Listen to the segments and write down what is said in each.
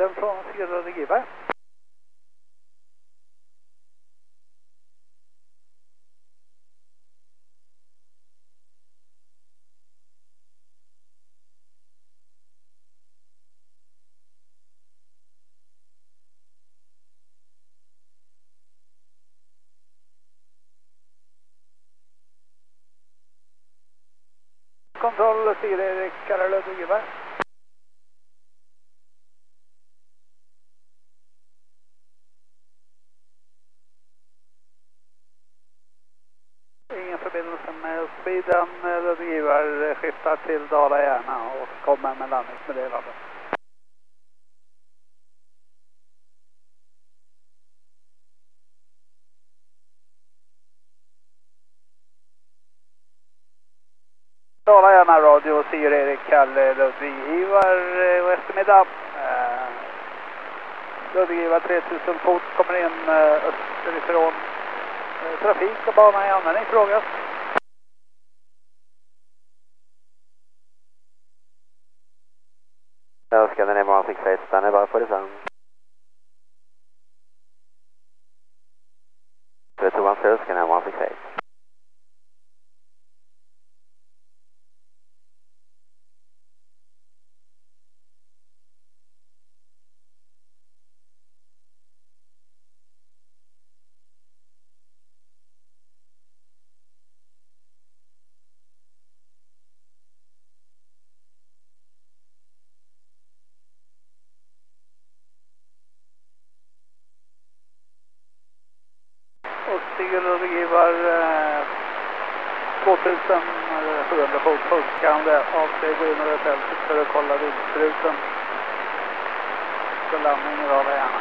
Wilhelm från Sigurd-Givare. Kontroll Sigurd-Erik, Karl Ludvig-Givare. Ingen förbindelse med Speeden. Ludvig-Givare skiftar till Dala-Järna och kommer med landningsmeddelande. Dala-Järna radio, Sigurd-Erik, Kalle Ludvig-Givare, god eftermiddag. Ludvig-Givare 3000 fot kommer in österifrån. Trafik och bana i användning frågas. Scandinavian 168, stanna by for descent. 210, Scandinavian 168. Och Sigurd-Givare 2700 fot fuskande avsteg gå in över fältet för att kolla vindstruten. Så landning i Dala-Järna.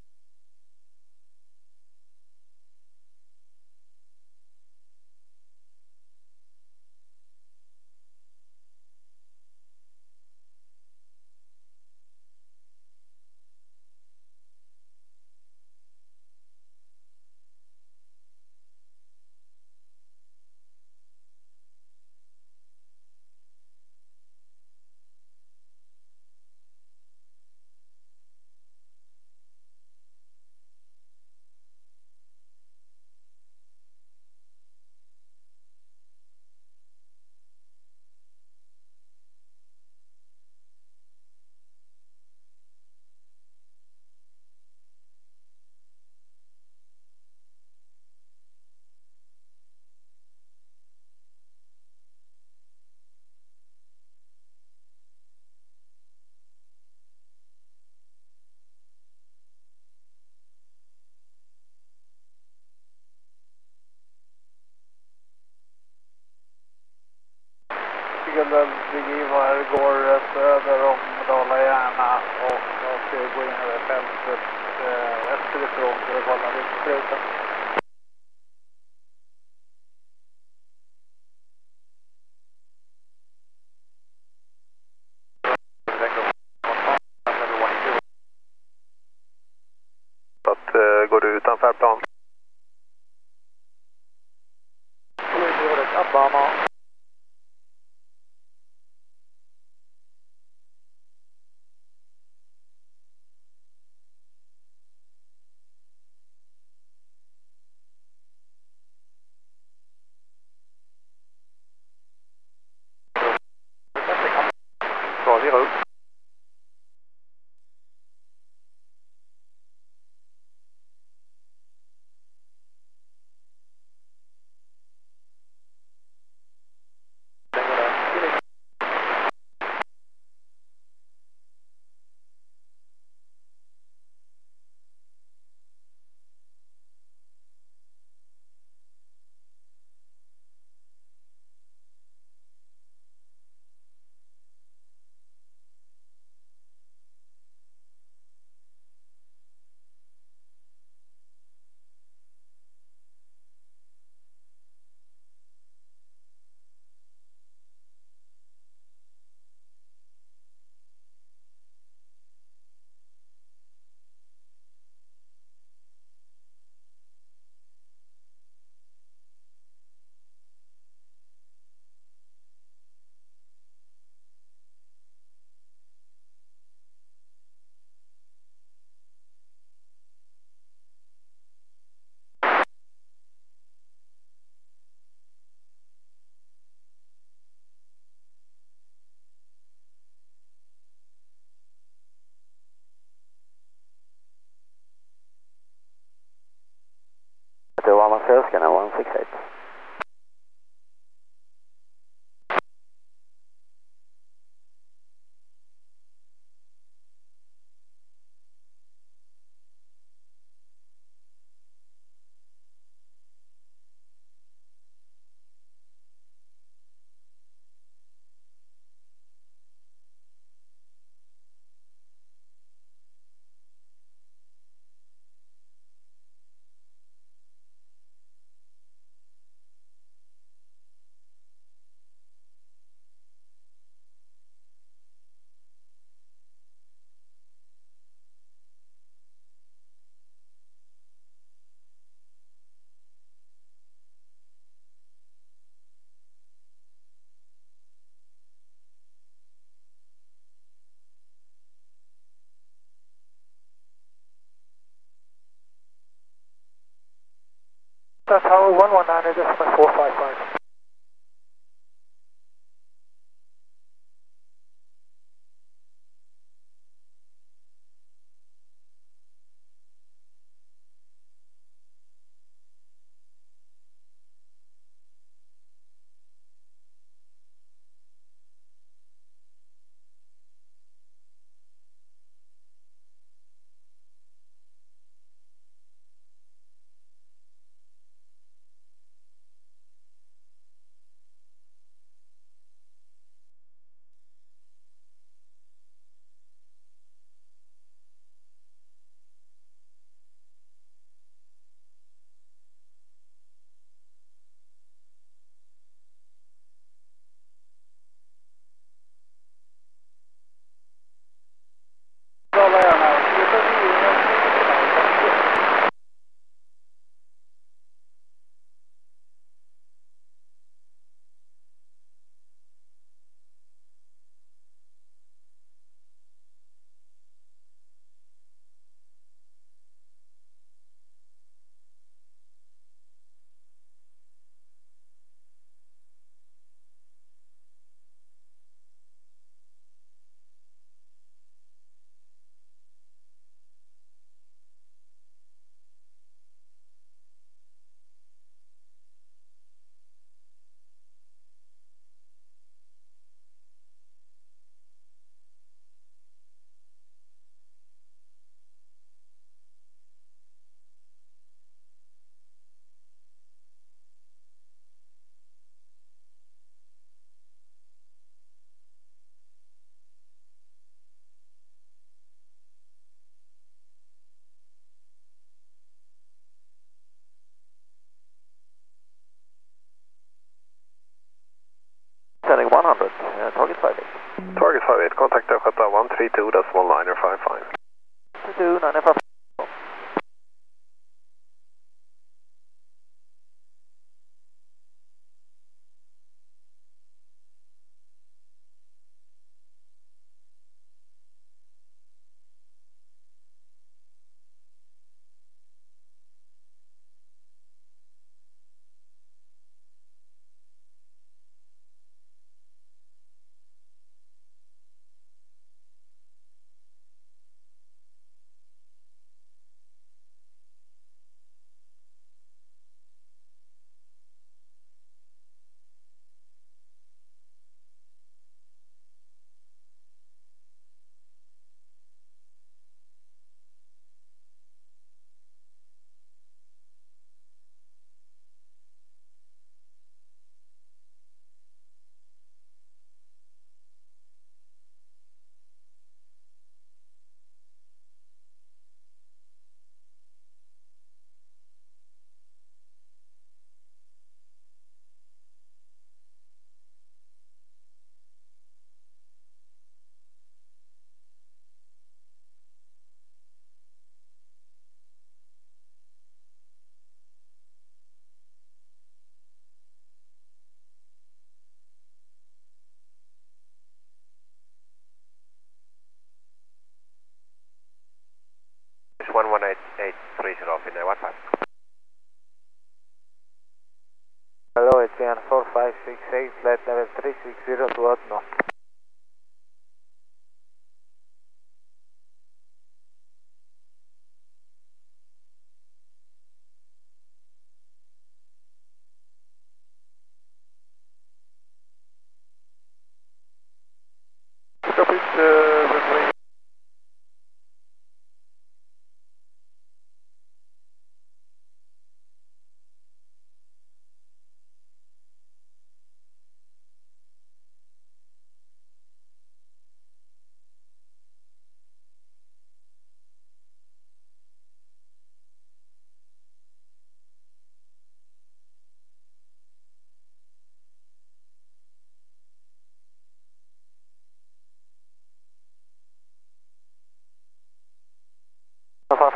Sigurd-Givare går söder om Dala-Järna och ska gå in över fältet österifrån för att kolla vindstruten. Så att går du utanför plan? Abama. 168. That's Tower 119, adjustment 455. Turning 100, target 58. Target 58, contact Östgöta 132.955. 295. It's 118830, Finnair 15. Hello, it's Ian 4568, flight level 360 to Otno.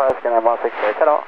5, Skyline 168, hello.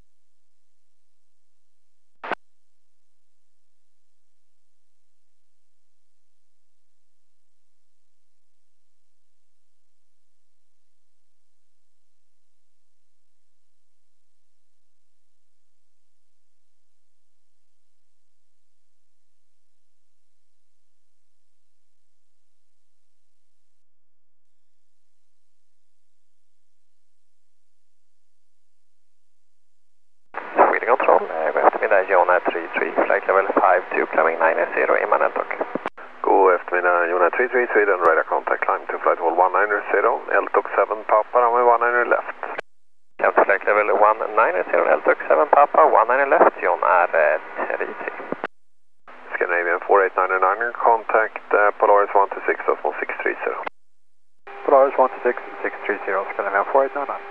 Sweden Control, god eftermiddag, Jona 33, flight level 52, climbing 90, imminent och. God eftermiddag, Jona 33, Sweden, radar contact, climb to flight hold 190, LTOC 7 Papa, runway 19 left. Climb to flight level 190, LTOC 7 Papa, 19 left, John är 33. Scandinavian 4899, contact Polaris 126, decimal 630. Polaris 126, 630, Scandinavian 4899.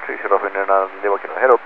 X-ray, kör av under nivå kilo. Hej då.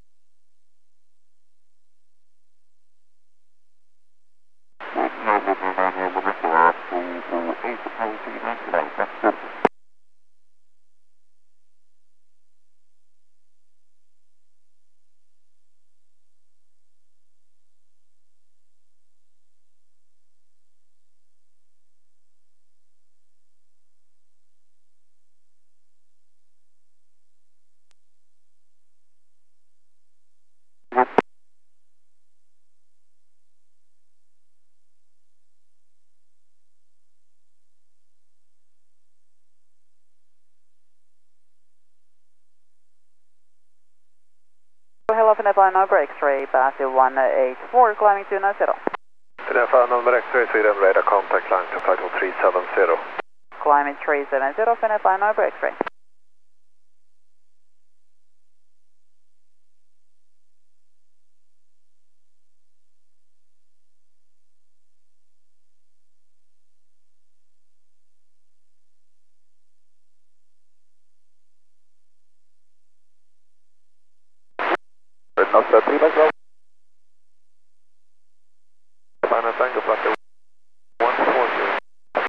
Hello, Finnair number X-ray, Basil 184, climbing 290. Finnair number X-ray, Sweden, radar contact line to flight 370. Climbing 370, Finnair number X-ray. Nostra 3 back row. Final tango flight 140.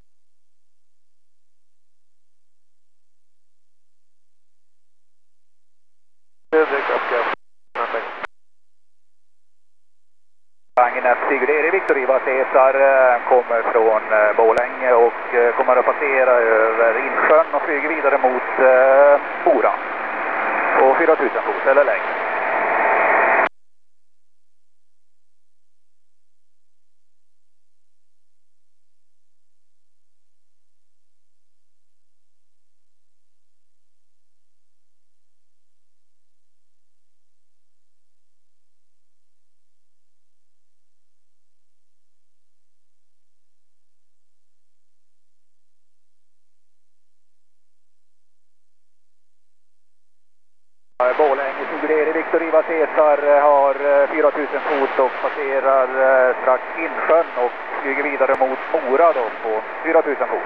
Agnes Sigurd Viktor Iva Cesar kommer från Borlänge och kommer att passera över Insjön och flyger vidare mot Mora på 4000 fot eller längre. Borlänge Sigurd Viktor Iva Cesar har 4000 fot och passerar strax Insjön och flyger vidare mot Mora då på 4000 fot.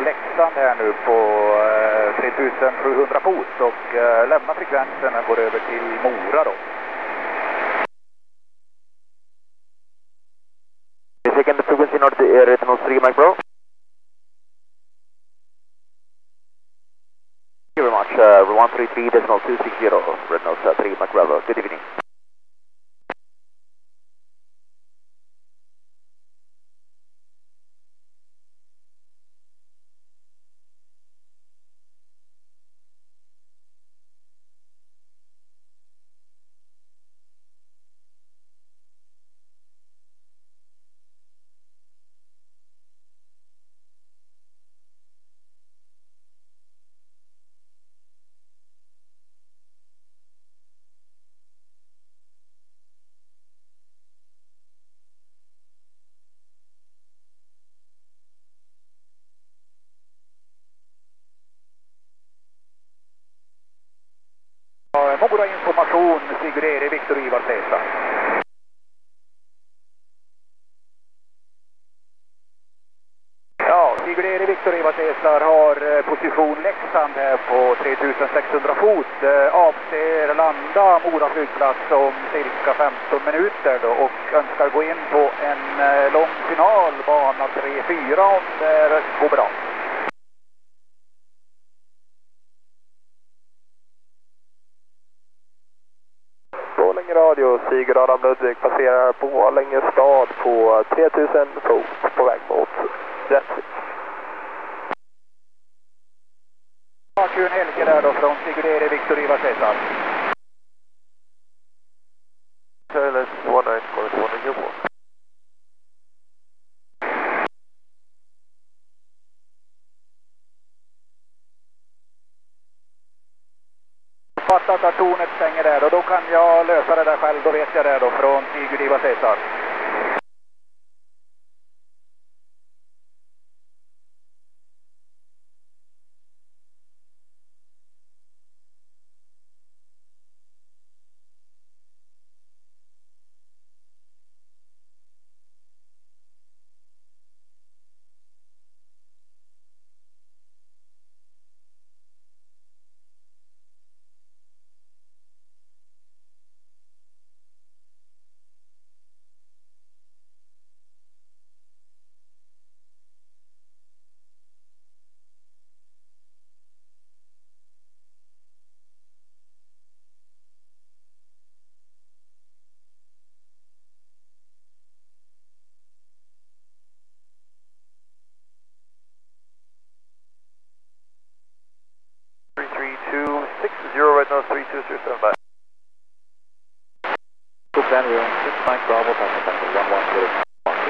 Leksand här nu på 3700 fot och lämnar frekvensen och går över till Mora då. Second frequency north Retinal 3 Mike Bro. Thank you very much. 133.260 Retinal 3 Mike Bravo. Good evening. Mora information, Sigurd Erik, Viktor Ivar Cesar. Ja, Sigurd Erik, Viktor Ivar Cesar har position Leksand här på 3600 fot. Avser landa Mora flygplats om cirka 15 minuter då och önskar gå in på en lång final, bana 3-4 om det går bra. Borlänge radio, Sigurd Adam Ludvig passerar på Borlänge stad på 3000 fot på väg mot Rättvik. Ja, kul helge där då från Sigurd Erik, Viktor Ivar Cesar. Söles 19 corresponding Göteborg. Fattat att tornet stänger där och då kan jag lösa det där själv, då vet jag det då från Sigurd Ivar Cesar. Retinal 3237 back. Cook Daniel 6 Mike Bravo, Tango 110.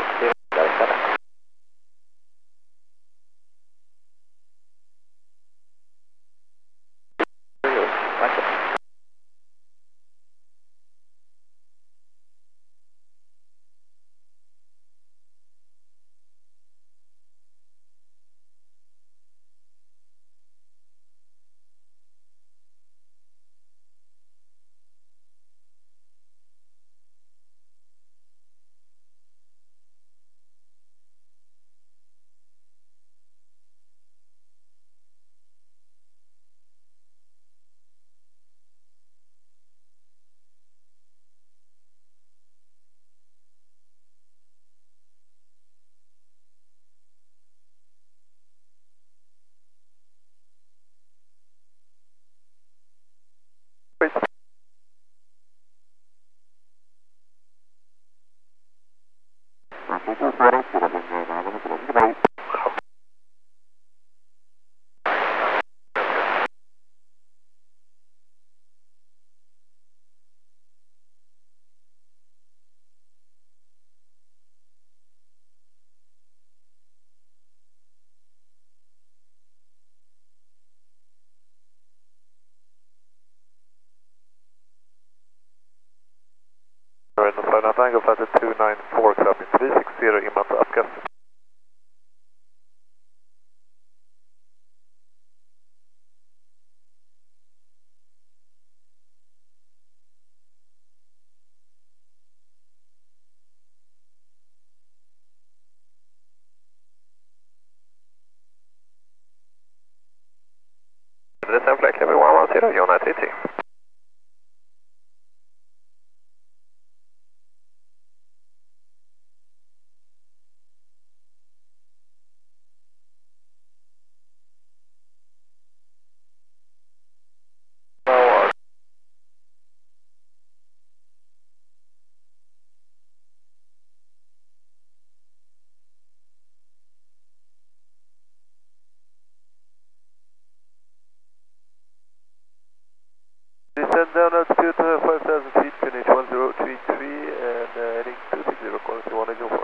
Tango flight 294 clubbing 360 inbound to upcast. Send down altitude 5,000 feet, finish 1033 and heading 260, quality 184.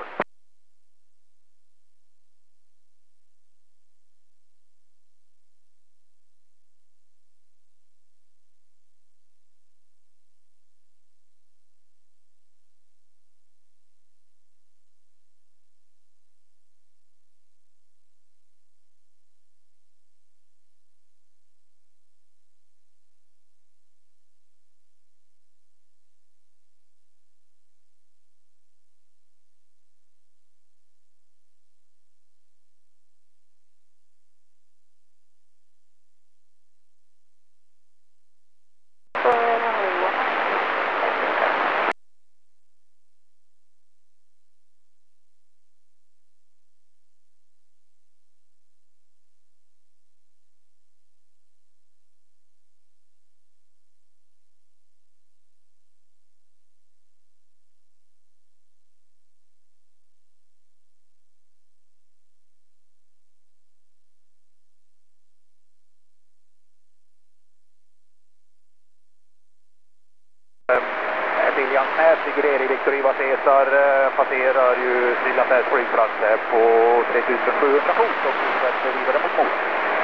Med Sigurd Victor Ivar Cesar passerar ju Lillafärs flygplats på 3700 fot och fortsätter vidare mot mål.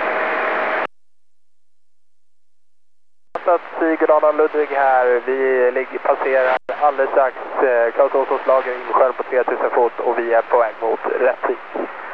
Sigurd Adam Ludvig här, vi passerar alldeles strax Klaus Åssons lager Insjön på 3000 fot och vi är på väg mot Rättvik.